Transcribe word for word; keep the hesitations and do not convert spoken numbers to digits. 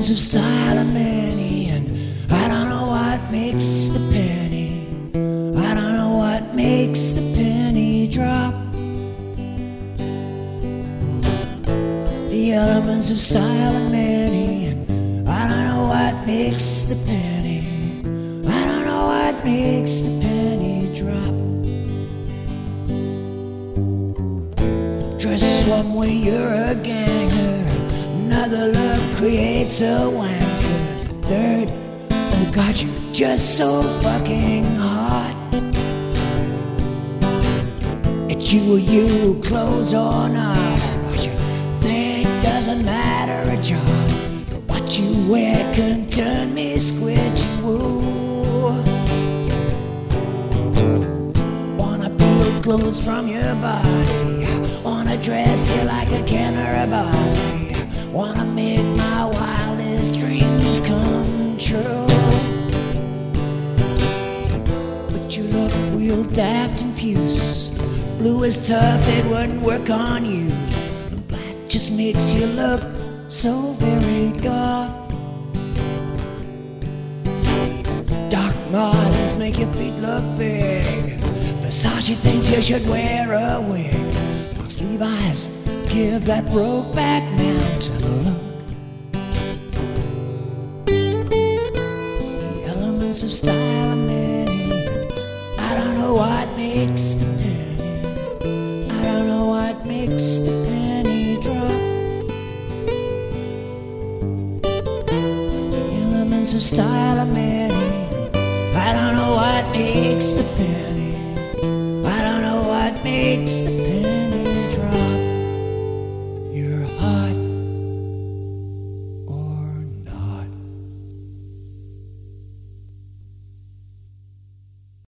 Elements of style are many, and I don't know what makes the penny. I don't know what makes the penny drop. The elements of style are many, and I don't know what makes the penny. I don't know what makes the penny drop. Dress one way, you're a ganger. Another look creates a wanker. The third, oh God, you're just so fucking hot. It's you or you, clothes or not. What you think doesn't matter a job, but what you wear can turn me squidgy woo. Wanna peel clothes from your body, wanna dress you like a Ken or a Barbie, wanna make my wildest dreams come true. But you look real daft and puce. Blue is tough, it wouldn't work on you. Black just makes you look so very goth. Dark models make your feet look big. Versace thinks you should wear a wig. Those Levi's give that Brokeback Mountain a look. The elements of style are many. I don't know what makes the penny. I don't know what makes the penny drop. The elements of style are many. I don't know what makes the penny.